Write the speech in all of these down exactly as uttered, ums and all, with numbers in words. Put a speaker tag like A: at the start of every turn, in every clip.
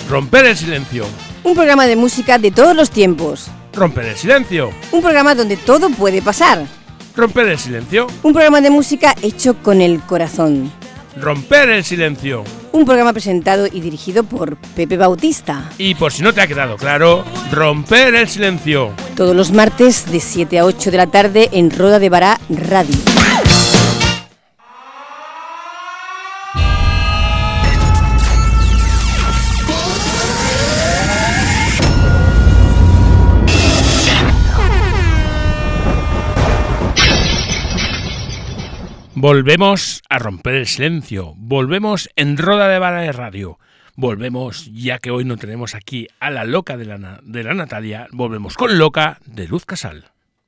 A: Romper el silencio.
B: Un programa de música de todos los tiempos.
A: Romper el silencio.
B: Un programa donde todo puede pasar.
A: Romper el silencio.
B: Un programa de música hecho con el corazón.
A: Romper el silencio.
B: Un programa presentado y dirigido por Pepe Bautista.
A: Y por si no te ha quedado claro, Romper el silencio.
B: Todos los martes de siete a ocho de la tarde en Roda de Bará Radio.
A: Volvemos a romper el silencio, volvemos en Roda de Bará de Radio, volvemos, ya que hoy no tenemos aquí a la loca de la, de la Natalia, volvemos con Loca de Luz Casal.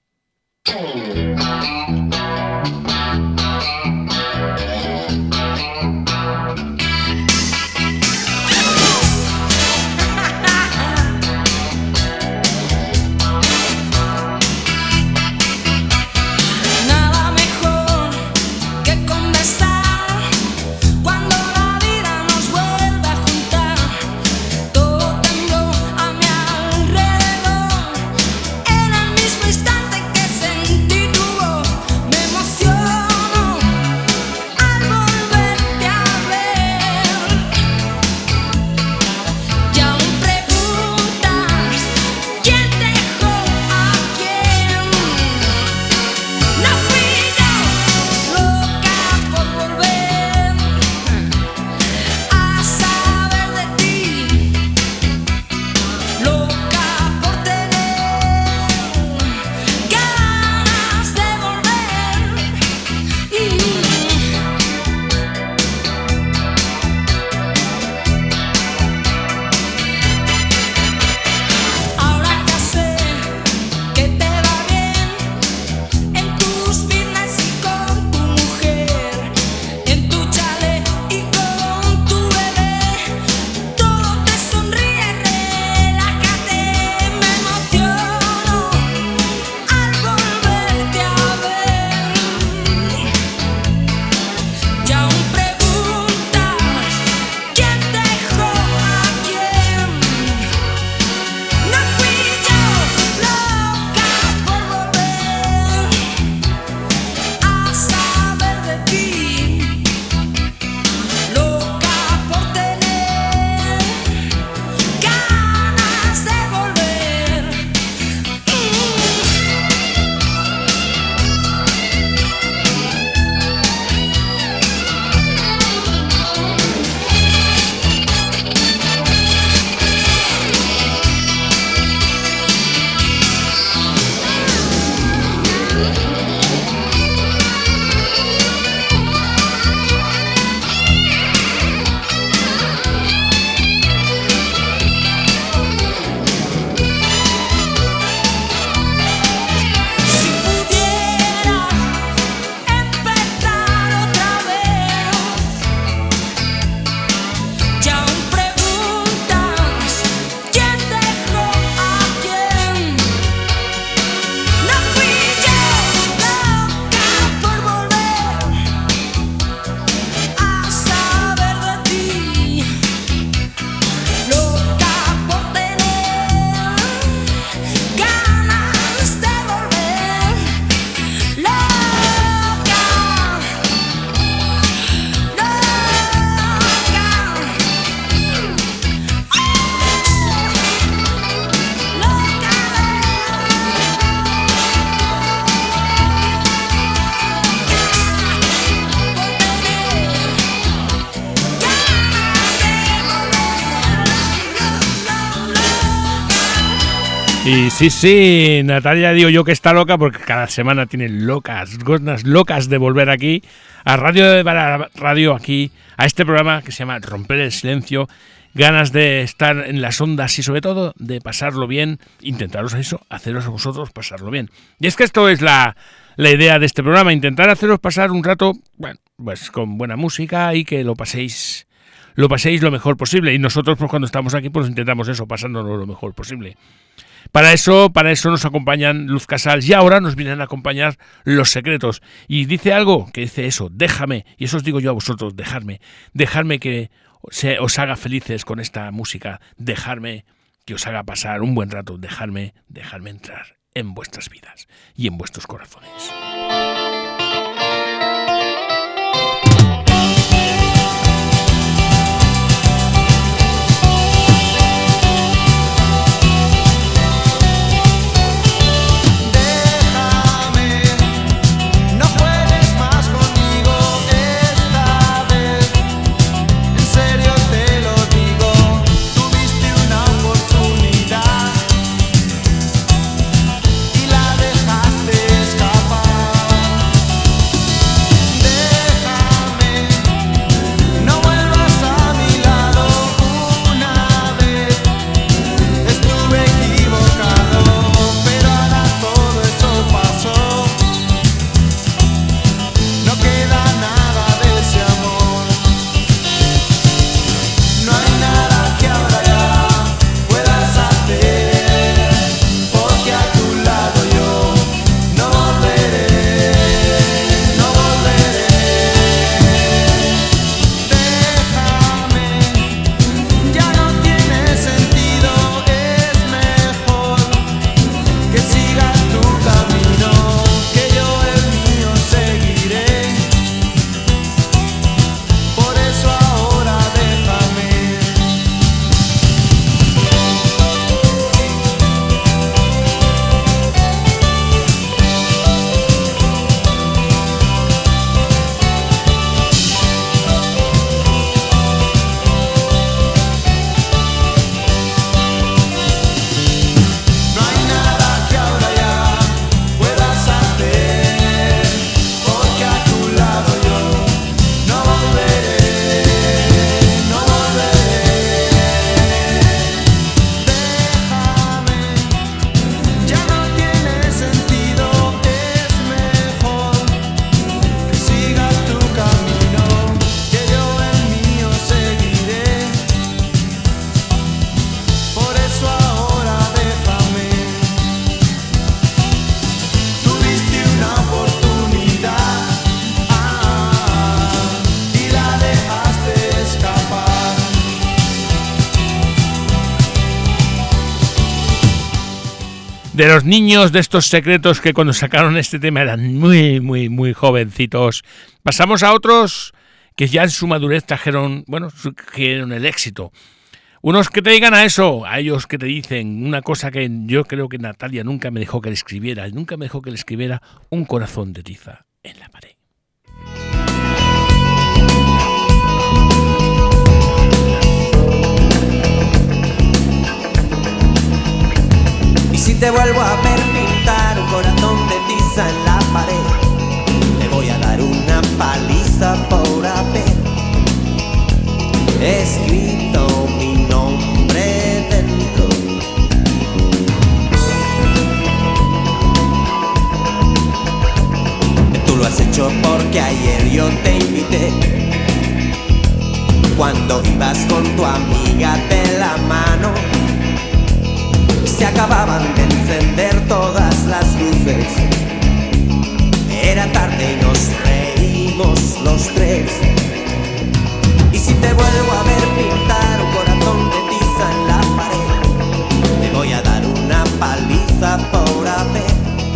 A: Y sí, sí, Natalia, digo yo que está loca porque cada semana tiene locas, ganas locas de volver aquí a Radio de Bará Radio, aquí a este programa que se llama Romper el Silencio, ganas de estar en las ondas y sobre todo de pasarlo bien, intentaros eso, haceros a vosotros pasarlo bien. Y es que esto es la, la idea de este programa, intentar haceros pasar un rato, bueno, pues con buena música y que lo paséis, lo paséis lo mejor posible. Y nosotros pues cuando estamos aquí pues intentamos eso, pasándonos lo mejor posible. Para eso, para eso nos acompañan Luz Casal y ahora nos vienen a acompañar Los Secretos. Y dice algo que dice eso, déjame, y eso os digo yo a vosotros, dejadme, dejadme que se, os haga felices con esta música, dejarme que os haga pasar un buen rato, dejarme, dejarme entrar en vuestras vidas y en vuestros corazones. De los niños de estos secretos que cuando sacaron este tema eran muy, muy, muy jovencitos. Pasamos a otros que ya en su madurez trajeron, bueno, trajeron el éxito. Unos que te digan a eso, a ellos que te dicen una cosa que yo creo que Natalia nunca me dejó que le escribiera, nunca me dejó que le escribiera un corazón de tiza en la pared.
C: Si te vuelvo a ver pintar un corazón de tiza en la pared, te voy a dar una paliza por haber escrito mi nombre dentro. Tú lo has hecho porque ayer yo te invité, cuando ibas con tu amiga de la mano. Se acababan de encender todas las luces. Era tarde y nos reímos los tres. Y si te vuelvo a ver pintar un corazón de tiza en la pared, te voy a dar una paliza por haber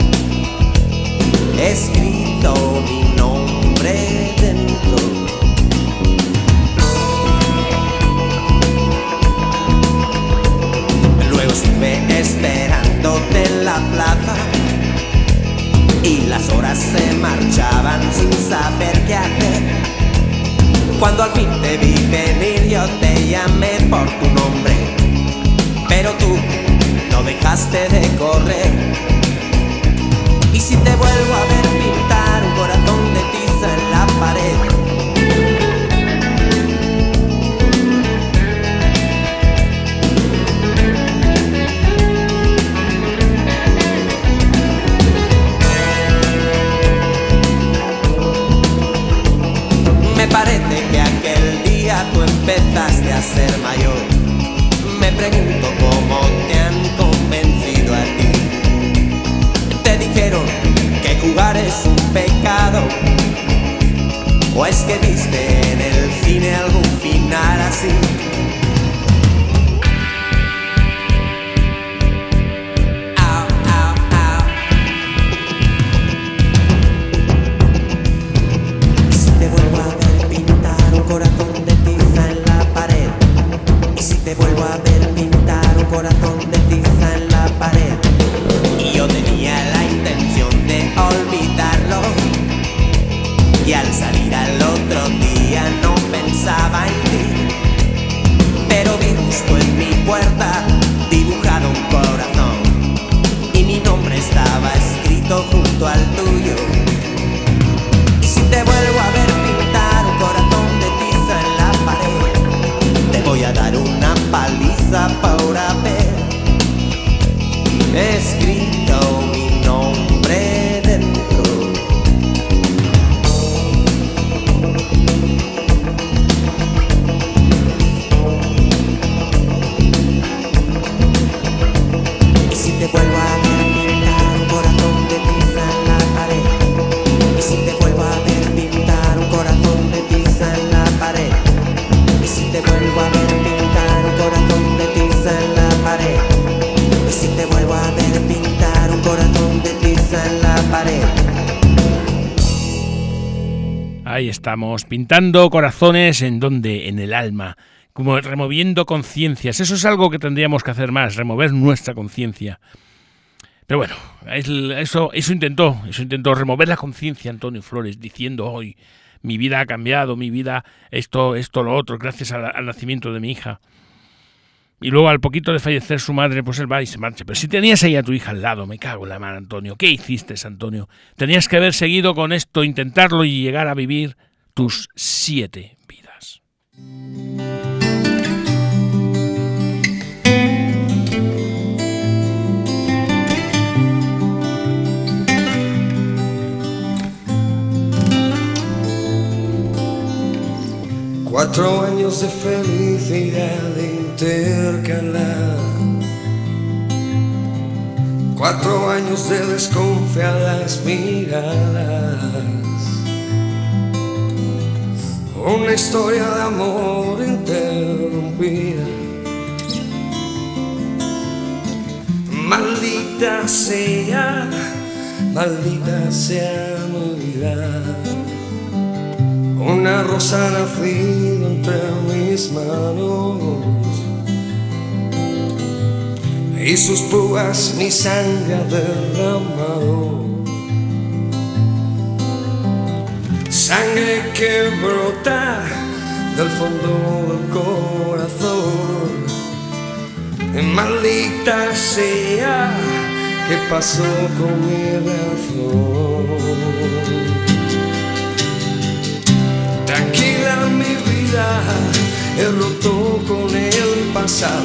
C: escrito mi nombre dentro. Estuve esperándote en la plaza y las horas se marchaban sin saber qué hacer. Cuando al fin te vi venir yo te llamé por tu nombre, pero tú no dejaste de correr. Y si te vuelvo a ver pintar un corazón de tiza en la pared, me parece que aquel día tú empezaste a ser mayor. Me pregunto cómo te han convencido a ti. Te dijeron que jugar es un pecado, o es que viste en el cine algún final así. corazón de tiza en la pared. Y si te vuelvo a ver pintar un corazón de tiza en la pared. Y yo tenía la intención de olvidarlo, y al salir al otro día no pensaba en ti. Pero vi justo en mi puerta dibujado un corazón, y mi nombre estaba escrito junto al tuyo. Y si te vuelvo a ver pintar un corazón de tiza en la pared, te voy a dar una paliza por haber escrito mi nombre dentro. Y si te vuelvo a ver pintar un corazón de tiza en la pared, y si te vuelvo a ver pintar un corazón de tiza en la pared, y si te vuelvo a ver pintar un corazón de tiza en la pared, y si te vuelvo a ver pintar un corazón de tiza en la pared.
A: Ahí estamos, pintando corazones. ¿En dónde? En el alma, como removiendo conciencias. Eso es algo que tendríamos que hacer más, remover nuestra conciencia. Pero bueno, eso, eso intentó, eso intentó remover la conciencia Antonio Flores, diciendo hoy, mi vida ha cambiado, mi vida, esto, esto, lo otro, gracias al, al nacimiento de mi hija. Y luego al poquito de fallecer su madre, pues él va y se marcha. Pero si tenías ahí a tu hija al lado, me cago en la mano, Antonio. ¿Qué hiciste, Antonio? Tenías que haber seguido con esto, intentarlo y llegar a vivir tus siete vidas.
D: Cuatro años de felicidad intercalar, cuatro años de desconfiadas miradas, una historia de amor interrumpida. Maldita sea, maldita sea Navidad. Una rosa nacida entre mis manos y sus púas mi sangre ha derramado. Sangre que brota del fondo del corazón. Maldita sea, ¿qué pasó con mi razón? Tranquila mi vida, he roto con el pasado.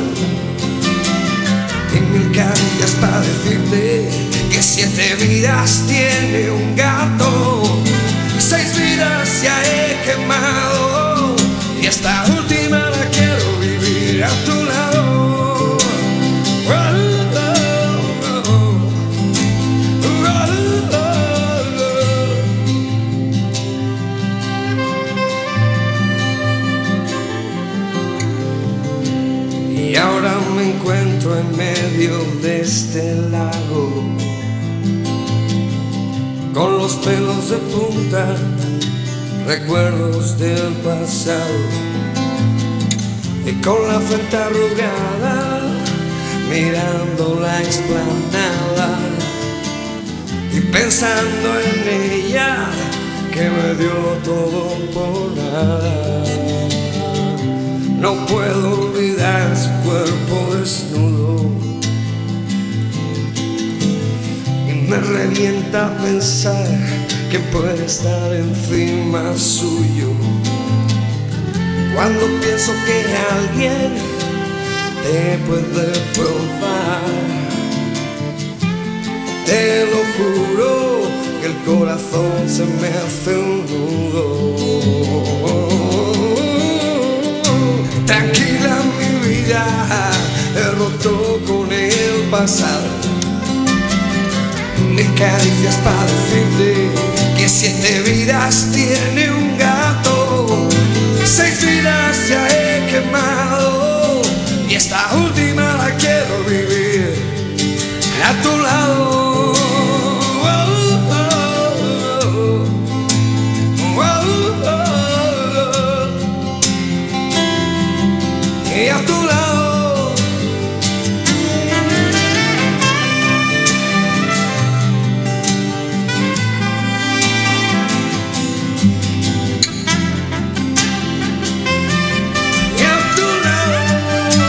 D: En mil caricias para decirte que siete vidas tiene un gato. Seis vidas ya he quemado y esta última la quiero vivir a tu lado. Y ahora me encuentro en medio de este lago, con los pelos de punta, recuerdos del pasado, y con la frente arrugada, mirando la explanada, y pensando en ella, que me dio todo por nada. No puedo olvidar su cuerpo desnudo, y me revienta pensar que puede estar encima suyo. Cuando pienso que alguien te puede probar, te lo juro que el corazón se me hace un nudo. Tranquila mi vida, he roto con el pasado. Mil caricias para decirte que siete vidas tiene un gato. Seis vidas ya he quemado y esta última la quiero vivir a tu lado. y a tu lado. Y a tu lado.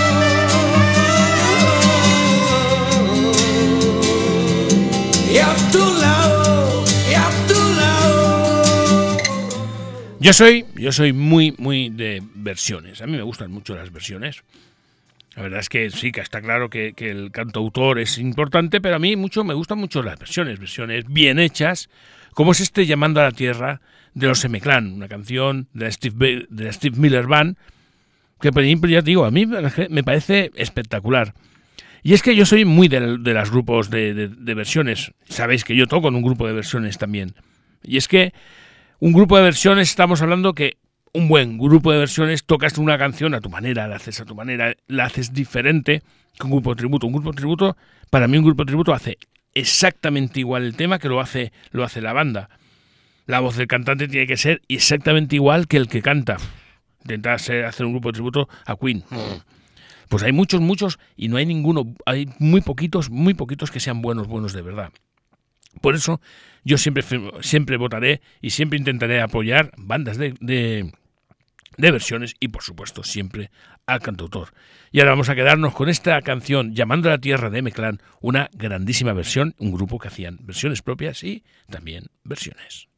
D: Y a tu lado. Y a tu lado.
A: Yo soy, yo soy muy, muy de versiones. A mí me gustan mucho las versiones. La verdad es que sí, que está claro que, que el cantautor es importante, pero a mí mucho me gustan mucho las versiones, versiones bien hechas, como es este Llamando a la Tierra de los M-Clan, una canción de la Steve, de la Steve Miller Band, que por ejemplo, ya te digo, a mí me parece espectacular. Y es que yo soy muy de, de los grupos de, de, de versiones. Sabéis que yo toco en un grupo de versiones también. Y es que un grupo de versiones, estamos hablando que un buen grupo de versiones, tocas una canción a tu manera, la haces a tu manera, la haces diferente que un grupo de tributo. Un grupo de tributo, para mí un grupo de tributo hace exactamente igual el tema que lo hace, lo hace la banda. La voz del cantante tiene que ser exactamente igual que el que canta. Intentar hacer un grupo de tributo a Queen. Pues hay muchos, muchos, y no hay ninguno, hay muy poquitos, muy poquitos que sean buenos, buenos de verdad. Por eso yo siempre, siempre votaré y siempre intentaré apoyar bandas de, de, de versiones y, por supuesto, siempre al cantautor. Y ahora vamos a quedarnos con esta canción, Llamando a la Tierra de M-Clan, una grandísima versión, un grupo que hacían versiones propias y también versiones.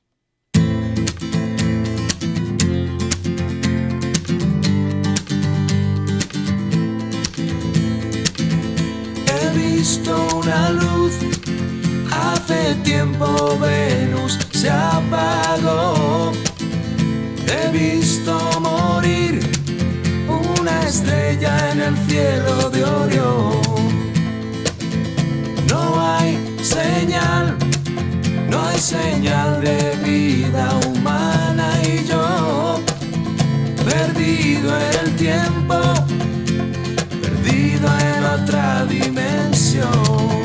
D: He visto una luz. Hace tiempo Venus se apagó. He visto morir una estrella en el cielo de Orión. No hay señal, no hay señal de vida humana y yo, perdido en el tiempo, perdido en otra dimensión.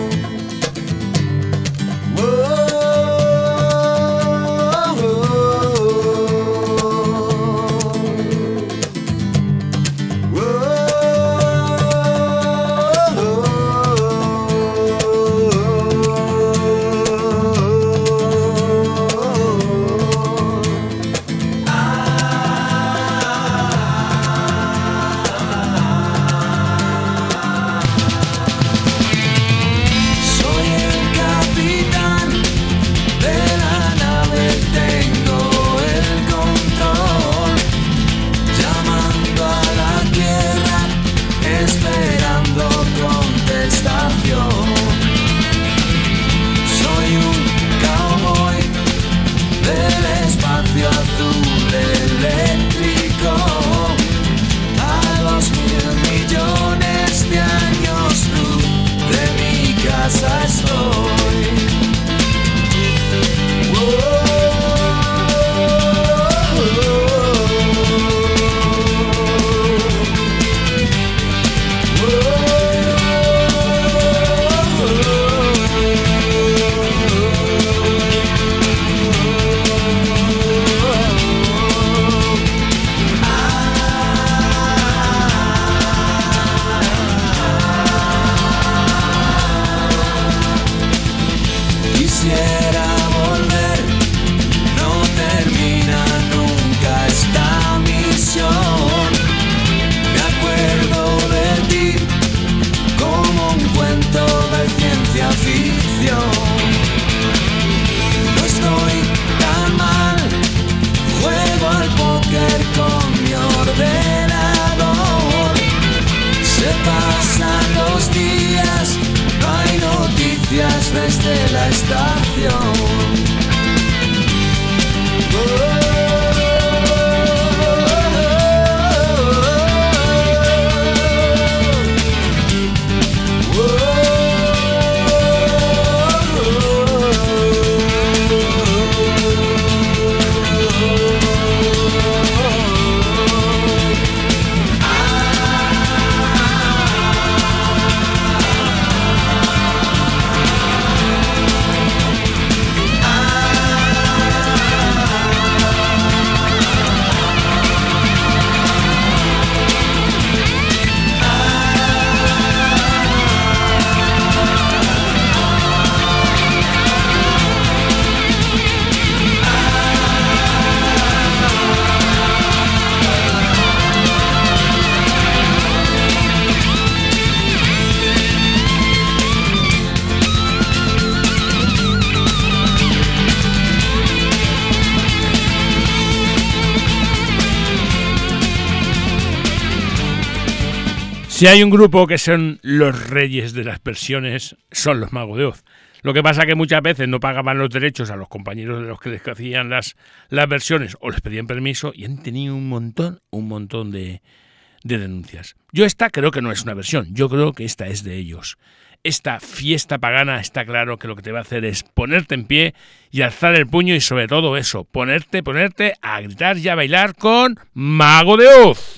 A: Si hay un grupo que son los reyes de las versiones, son los Magos de Oz. Lo que pasa es que muchas veces no pagaban los derechos a los compañeros de los que les hacían las, las versiones o les pedían permiso y han tenido un montón, un montón de, de denuncias. Yo esta creo que no es una versión, yo creo que esta es de ellos. Esta fiesta pagana está claro que lo que te va a hacer es ponerte en pie y alzar el puño y sobre todo eso, ponerte, ponerte a gritar y a bailar con Mago de Oz.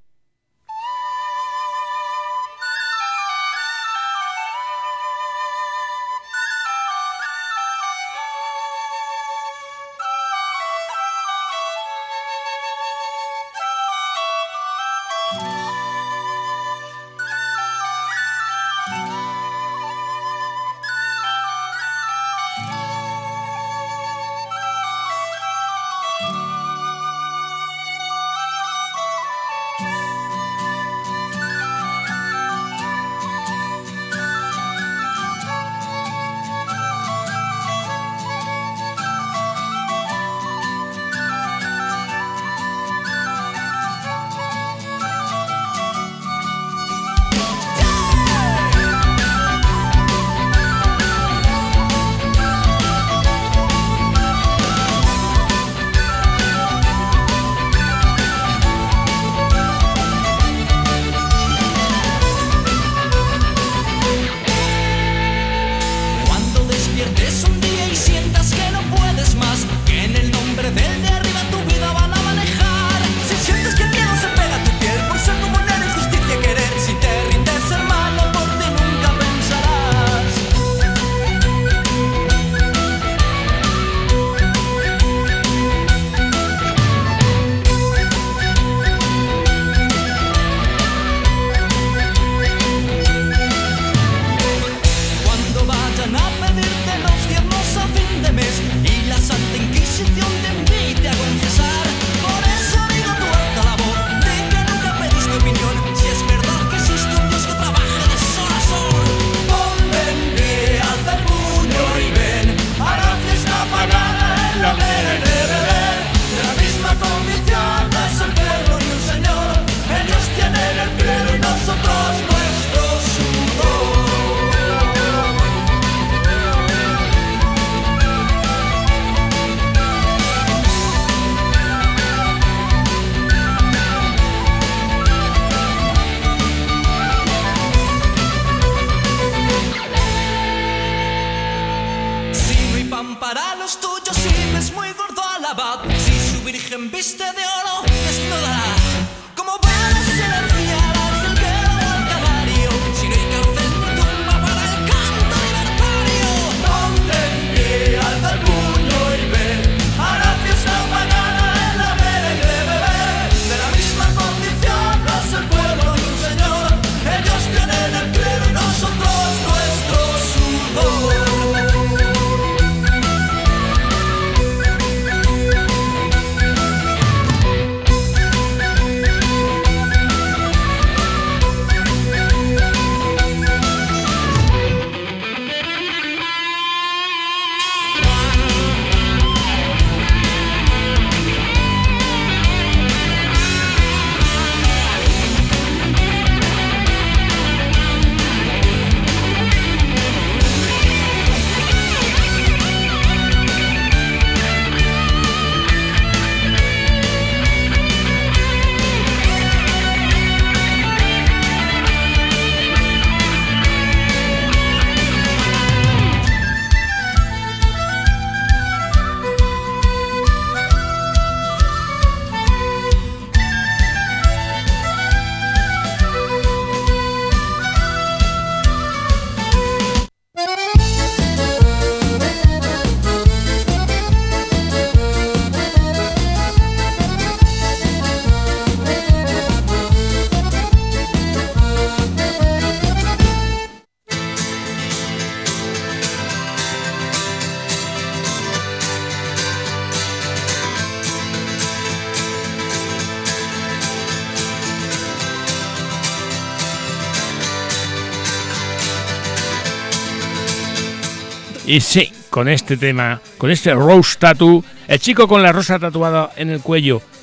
A: Y sí, con este tema, con este Rose Tattoo, el chico con la rosa tatuada en el cuello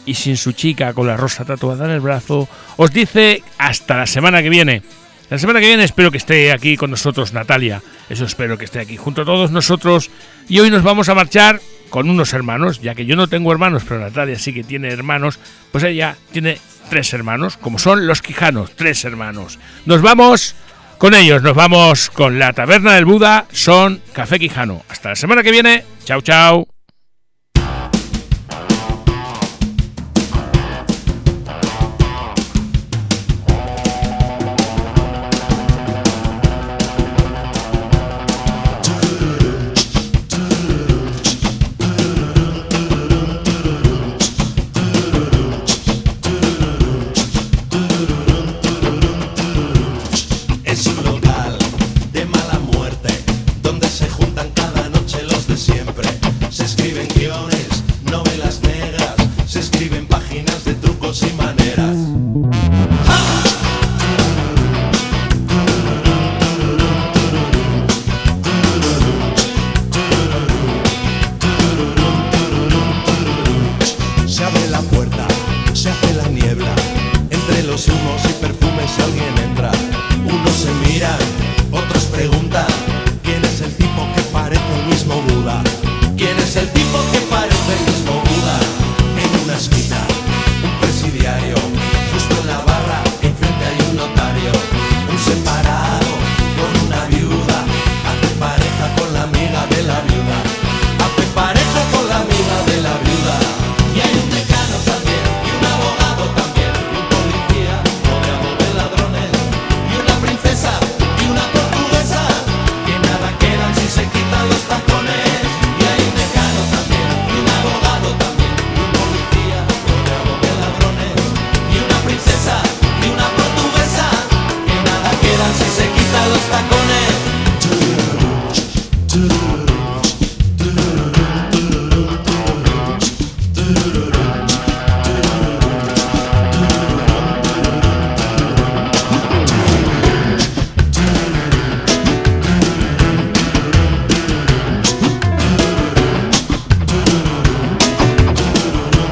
A: y sin su chica con la rosa tatuada en el brazo, os dice hasta la semana que viene. La semana que viene espero que esté aquí con nosotros Natalia, eso espero que esté aquí junto a todos nosotros, y hoy nos vamos a marchar con unos hermanos, ya que yo no tengo hermanos, pero Natalia sí que tiene hermanos, pues ella tiene tres hermanos, como son los Quijanos, tres hermanos. Nos vamos con ellos, nos vamos con la Taberna del Buda, son Café Quijano. Hasta la semana que viene, chao chao.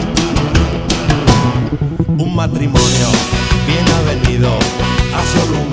C: Un matrimonio bien avenido a solo un